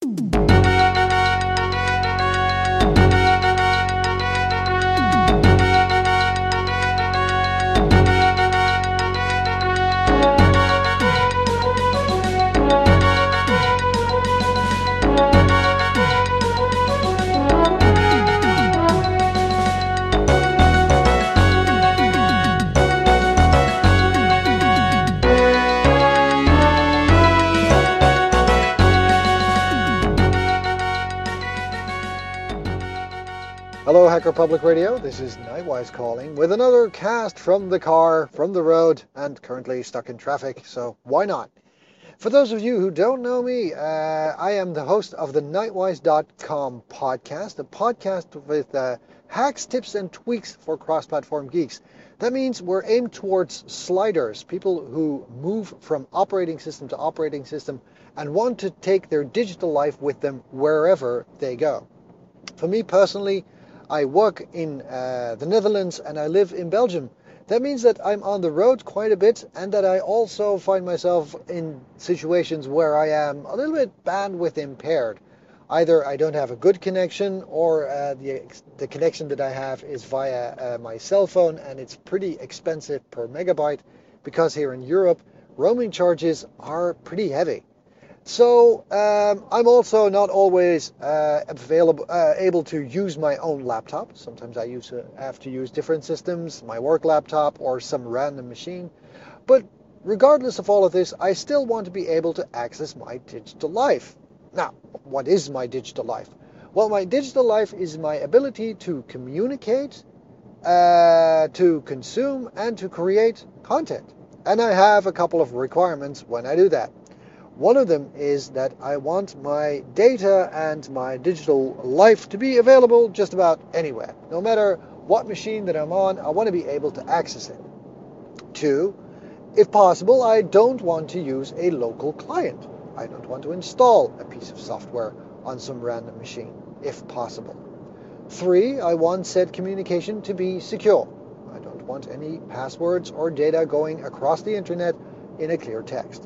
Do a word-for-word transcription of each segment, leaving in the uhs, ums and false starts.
Hello, Hacker Public Radio. This is Nightwise calling with another cast from the car, from the road, and currently stuck in traffic, so why not? For those of you who don't know me, uh, I am the host of the Nightwise dot com podcast, a podcast with uh, hacks, tips, and tweaks for cross-platform geeks. That means we're aimed towards sliders, people who move from operating system to operating system and want to take their digital life with them wherever they go. For me personally, I work in uh, the Netherlands and I live in Belgium. That means that I'm on the road quite a bit and that I also find myself in situations where I am a little bit bandwidth impaired. Either I don't have a good connection or uh, the, the connection that I have is via uh, my cell phone and it's pretty expensive per megabyte because here in Europe roaming charges are pretty heavy. So um, I'm also not always uh, available, uh, able to use my own laptop. Sometimes I use, uh, have to use different systems, my work laptop or some random machine. But regardless of all of this, I still want to be able to access my digital life. Now, what is my digital life? Well, my digital life is my ability to communicate, uh, to consume, and to create content. And I have a couple of requirements when I do that. One of them is that I want my data and my digital life to be available just about anywhere. No matter what machine that I'm on, I want to be able to access it. Two, if possible, I don't want to use a local client. I don't want to install a piece of software on some random machine, if possible. Three, I want said communication to be secure. I don't want any passwords or data going across the internet in a clear text.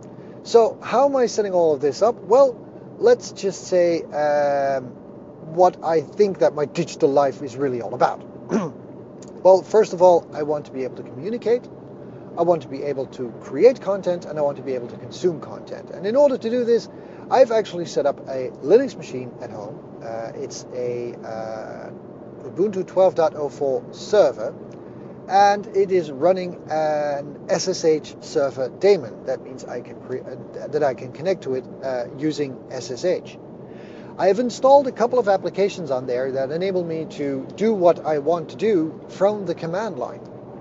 So how am I setting all of this up? Well, let's just say um, what I think that my digital life is really all about. Well, first of all, I want to be able to communicate. I want to be able to create content, and I want to be able to consume content. And in order to do this, I've actually set up a Linux machine at home. Uh, it's a uh, Ubuntu twelve point oh four server. And it is running an S S H server daemon. That means I can cre- uh, that I can connect to it uh, using S S H. I have installed a couple of applications on there that enable me to do what I want to do from the command line.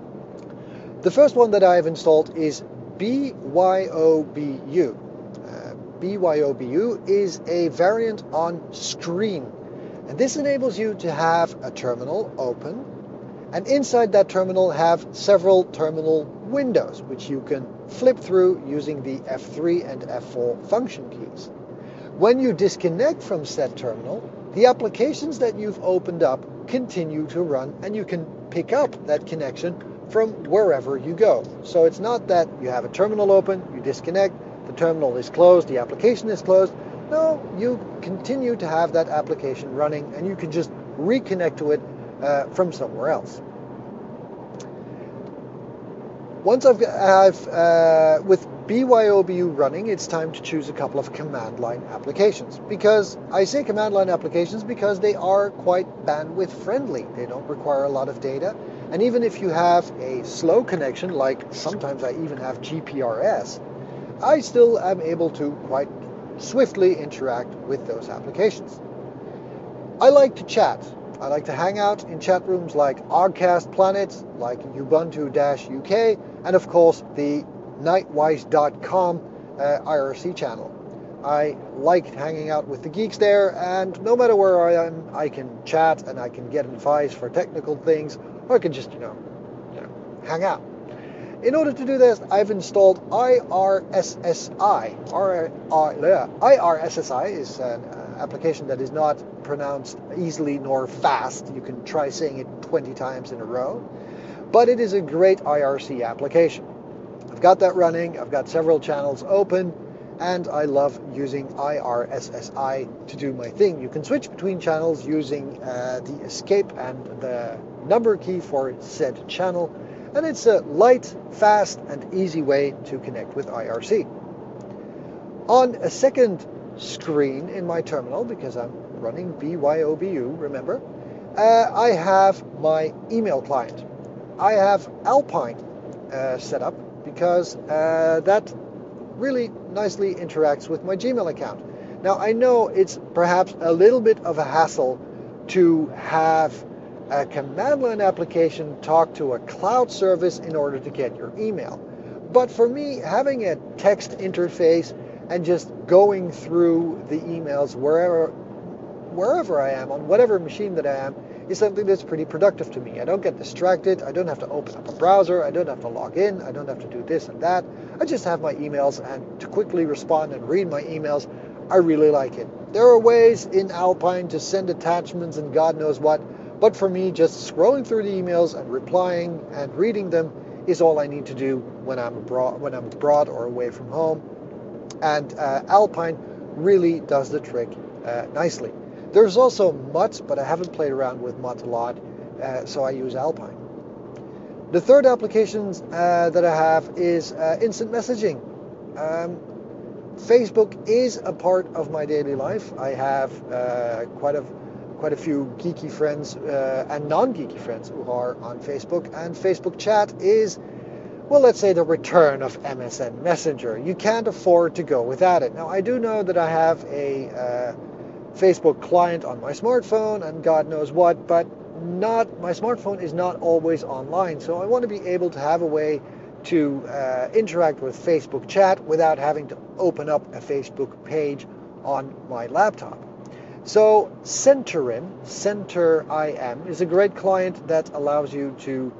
The first one that I have installed is B Y O B U. Uh, B Y O B U is a variant on Screen. And this enables you to have a terminal open, and inside that terminal have several terminal windows, which you can flip through using the F three and F four function keys. When you disconnect from said terminal, the applications that you've opened up continue to run, and you can pick up that connection from wherever you go. So it's not that you have a terminal open, you disconnect, the terminal is closed, the application is closed. No, you continue to have that application running, and you can just reconnect to it Uh, from somewhere else. Once I've, I've uh, with B Y O B U running, it's time to choose a couple of command line applications. Because I say command line applications because they are quite bandwidth friendly. They don't require a lot of data. And even if you have a slow connection, like sometimes I even have G P R S, I still am able to quite swiftly interact with those applications. I like to chat. I like to hang out in chat rooms like Argcast Planet, like Ubuntu-U K, and of course the Nightwise dot com uh, I R C channel. I like hanging out with the geeks there, and no matter where I am, I can chat and I can get advice for technical things, or I can just, you know, you know hang out. In order to do this, I've installed I R S S I. I R S S I is an application that is not pronounced easily nor fast. You can try saying it twenty times in a row. But it is a great I R C application. I've got that running. I've got several channels open. and I love using I R S S I to do my thing. You can switch between channels using uh, the escape and the number key for said channel, and it's a light, fast, and easy way to connect with I R C. On a second screen in my terminal, because I'm running B Y O B U, remember, uh, I have my email client. I have Alpine uh, set up because uh, that really nicely interacts with my Gmail account. Now, I know it's perhaps a little bit of a hassle to have a command line application talk to a cloud service in order to get your email. But for me, having a text interface and just going through the emails wherever wherever I am, on whatever machine that I am, is something that's pretty productive to me. I don't get distracted. I don't have to open up a browser. I don't have to log in. I don't have to do this and that. I just have my emails, and to quickly respond and read my emails, I really like it. There are ways in Alpine to send attachments and God knows what, but for me, just scrolling through the emails and replying and reading them is all I need to do when I'm abroad, when I'm abroad or away from home. And uh, Alpine really does the trick uh, nicely. There's also Mutt, but I haven't played around with Mutt a lot, uh, so I use Alpine. The third application uh, that I have is uh, instant messaging. Um, Facebook is a part of my daily life. I have uh, quite a quite a few geeky friends uh, and non-geeky friends who are on Facebook, and Facebook Chat is, well, let's say the return of M S N Messenger. You can't afford to go without it. Now, I do know that I have a uh, Facebook client on my smartphone and God knows what, but not my smartphone is not always online. So I want to be able to have a way to uh, interact with Facebook Chat without having to open up a Facebook page on my laptop. So Centerim, Centerim, is a great client that allows you to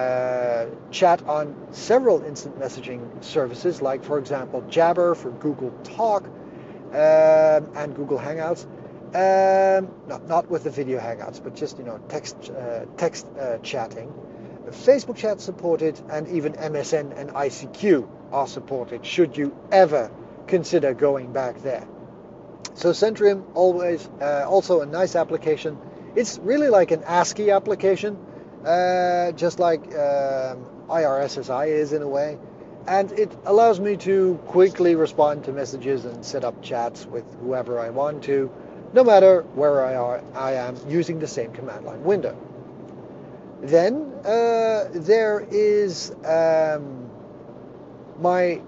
uh, chat on several instant messaging services, like, for example, Jabber for Google Talk um, and Google Hangouts. Um, not, not with the video Hangouts, but just, you know, text, uh, text uh, chatting. Facebook Chat supported, and even M S N and I C Q are supported, should you ever consider going back there. So Centerim, always uh, also a nice application. It's really like an ASCII application, uh, just like um, I R S S I is in a way. And it allows me to quickly respond to messages and set up chats with whoever I want to, no matter where I, are, I am, using the same command line window. Then uh, there is um, my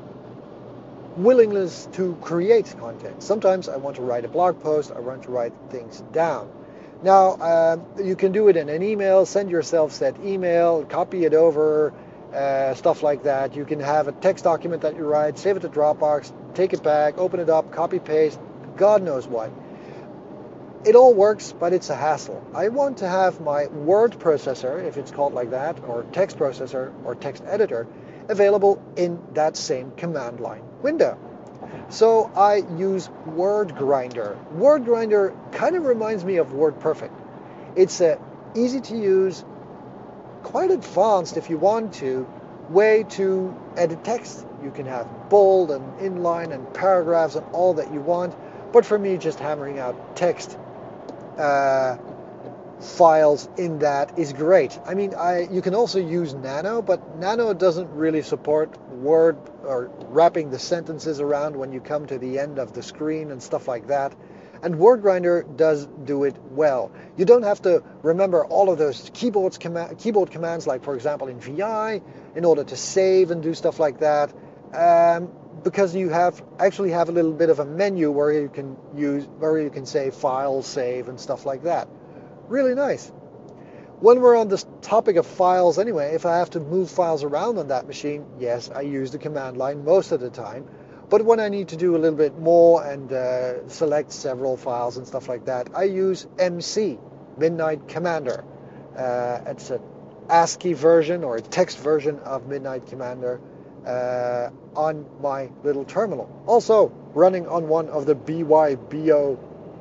willingness to create content. Sometimes I want to write a blog post, I want to write things down. Now, um, you can do it in an email, send yourself said email, copy it over, uh, stuff like that. You can have a text document that you write, save it to Dropbox, take it back, open it up, copy, paste, God knows what. It all works, but it's a hassle. I want to have my word processor, if it's called like that, or text processor, or text editor, available in that same command line window. So I use WordGrinder. WordGrinder kind of reminds me of WordPerfect. It's a easy to use, quite advanced if you want to, way to edit text. You can have bold and inline and paragraphs and all that you want. But for me, just hammering out text uh, files in that is great. I mean, I you can also use Nano, but Nano doesn't really support word or wrapping the sentences around when you come to the end of the screen and stuff like that. And WordGrinder does do it well. You don't have to remember all of those keyboards com- keyboard commands, like, for example, in V I, in order to save and do stuff like that, um, because you have actually have a little bit of a menu where you can use where you can say file, save, and stuff like that. Really nice. When we're on this topic of files anyway, if I have to move files around on that machine, yes, I use the command line most of the time. But when I need to do a little bit more and uh, select several files and stuff like that, I use M C, Midnight Commander. Uh, it's an ASCII version or a text version of Midnight Commander uh, on my little terminal. Also running on one of the B Y O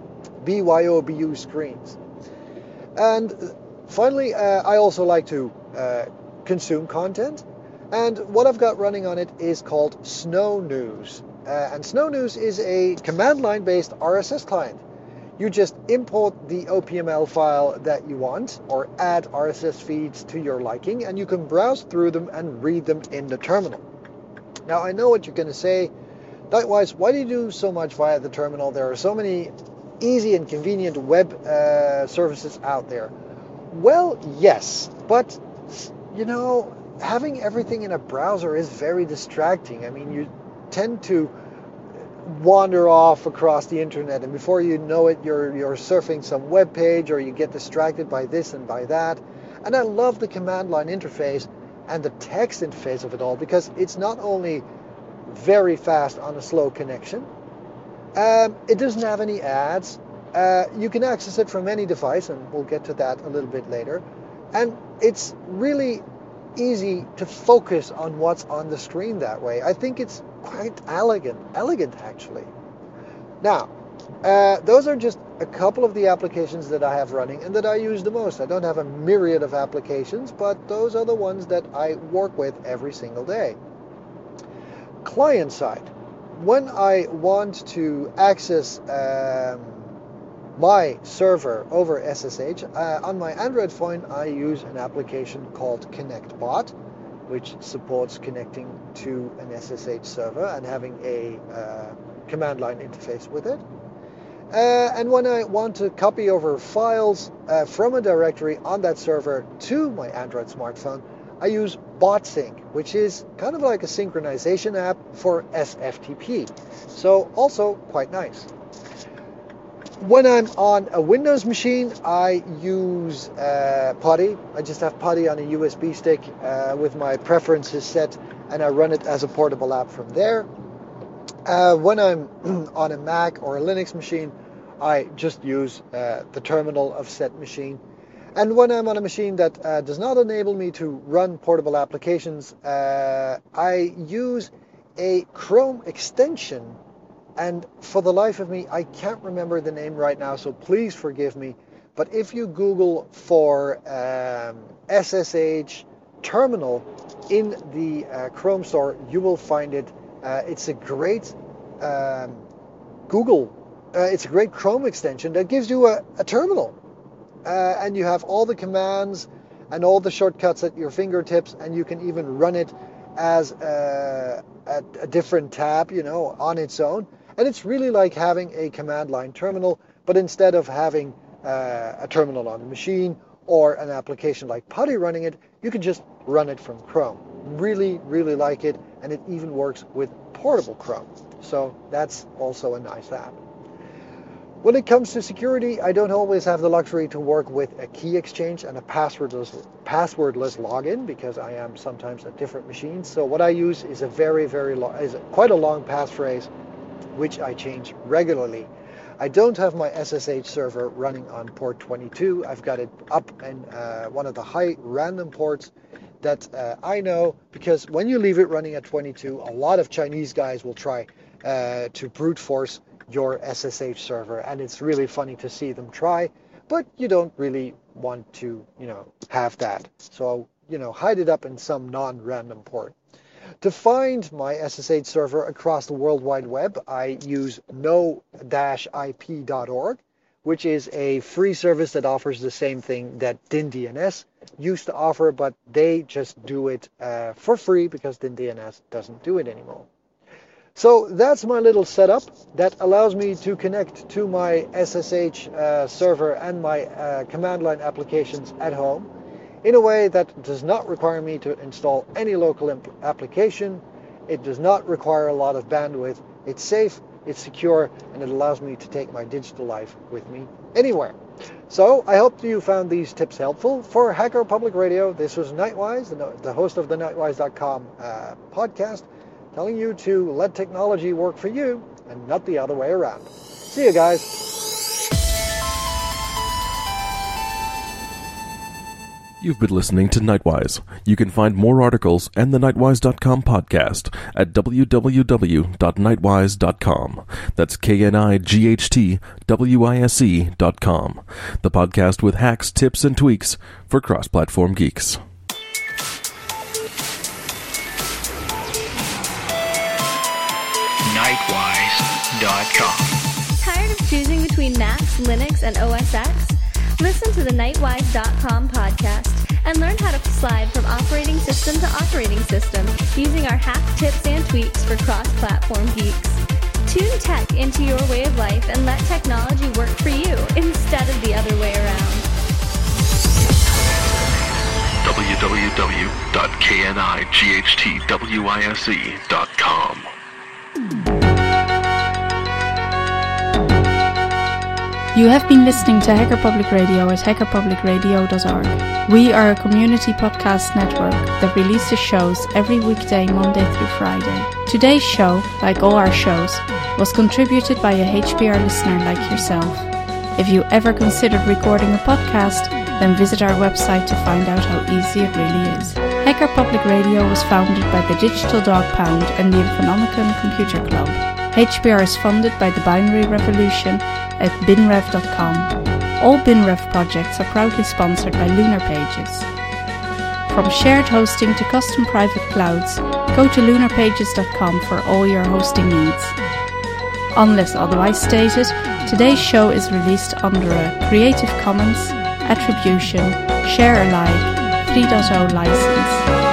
B U screens. And finally, uh, I also like to uh, consume content. And what I've got running on it is called Snow News. Uh, and Snow News is a command line based R S S client. You just import the O P M L file that you want or add R S S feeds to your liking, and you can browse through them and read them in the terminal. Now, I know what you're going to say. Nightwise, why do you do so much via the terminal? There are so many easy and convenient web uh, services out there. Well, yes, but, you know, having everything in a browser is very distracting. I mean, you tend to wander off across the internet, and before you know it, you're you're surfing some web page, or you get distracted by this and by that. And I love the command line interface and the text interface of it all, because it's not only very fast on a slow connection, um, it doesn't have any ads. Uh, you can access it from any device, and we'll get to that a little bit later. And it's really easy to focus on what's on the screen that way. I think it's quite elegant, elegant actually. Now, uh, those are just a couple of the applications that I have running and that I use the most. I don't have a myriad of applications, but those are the ones that I work with every single day. Client side, when I want to access um, my server over S S H, uh, on my Android phone I use an application called ConnectBot, which supports connecting to an S S H server and having a uh, command line interface with it. Uh, and when I want to copy over files uh, from a directory on that server to my Android smartphone, I use BotSync, which is kind of like a synchronization app for S F T P. So also quite nice. When I'm on a Windows machine, I use uh, PuTTY. I just have PuTTY on a U S B stick uh, with my preferences set, and I run it as a portable app from there. Uh, when I'm on a Mac or a Linux machine, I just use uh, the terminal of said machine. And when I'm on a machine that uh, does not enable me to run portable applications, uh, I use a Chrome extension. And for the life of me, I can't remember the name right now, so please forgive me. But if you Google for um, S S H terminal in the uh, Chrome store, you will find it. Uh, it's a great um, Google, uh, it's a great Chrome extension that gives you a, a terminal. Uh, and you have all the commands and all the shortcuts at your fingertips, and you can even run it as a, a, a different tab, you know, on its own. And it's really like having a command line terminal, but instead of having uh, a terminal on the machine or an application like PuTTY running it, you can just run it from Chrome. Really, really like it, and it even works with portable Chrome. So that's also a nice app. When it comes to security, I don't always have the luxury to work with a key exchange and a passwordless, passwordless login, because I am sometimes at different machines. So what I use is a very, very long, is quite a long passphrase, which I change regularly. I don't have my S S H server running on port twenty-two. I've got it up in uh, one of the high random ports that uh, I know, because when you leave it running at twenty-two, a lot of Chinese guys will try uh, to brute force your S S H server, and it's really funny to see them try, but you don't really want to, you know, have that. So, you know, hide it up in some non-random port. To find my S S H server across the World Wide Web, I use know dash I P dot org, which is a free service that offers the same thing that D N D N S used to offer, but they just do it uh, for free because D N D N S doesn't do it anymore. So that's my little setup that allows me to connect to my S S H uh, server and my uh, command line applications at home in a way that does not require me to install any local imp- application. It does not require a lot of bandwidth. It's safe, it's secure, and it allows me to take my digital life with me anywhere. So I hope you found these tips helpful. For Hacker Public Radio, this was Nightwise, the, the host of the Nightwise dot com uh, podcast, telling you to let technology work for you and not the other way around. See you guys. You've been listening to Nightwise. You can find more articles and the Nightwise dot com podcast at w w w dot nightwise dot com. That's K N I G H T W I S E dot com. The podcast with hacks, tips, and tweaks for cross-platform geeks. nightwise dot com. Tired of choosing between Macs, Linux, and O S X? Listen to the nightwise dot com podcast and learn how to slide from operating system to operating system using our hack tips and tweaks for cross-platform geeks. Tune tech into your way of life and let technology work for you instead of the other way around. w w w dot k n i g h t wise dot com. You have been listening to Hacker Public Radio at hacker public radio dot org. We are a community podcast network that releases shows every weekday, Monday through Friday. Today's show, like all our shows, was contributed by a H P R listener like yourself. If you ever considered recording a podcast, then visit our website to find out how easy it really is. Hacker Public Radio was founded by the Digital Dog Pound and the Infonomicon Computer Club. H P R is funded by the Binary Revolution at binrev dot com. All BinRev projects are proudly sponsored by Lunar Pages. From shared hosting to custom private clouds, go to lunar pages dot com for all your hosting needs. Unless otherwise stated, today's show is released under a Creative Commons Attribution Share Alike three point oh license.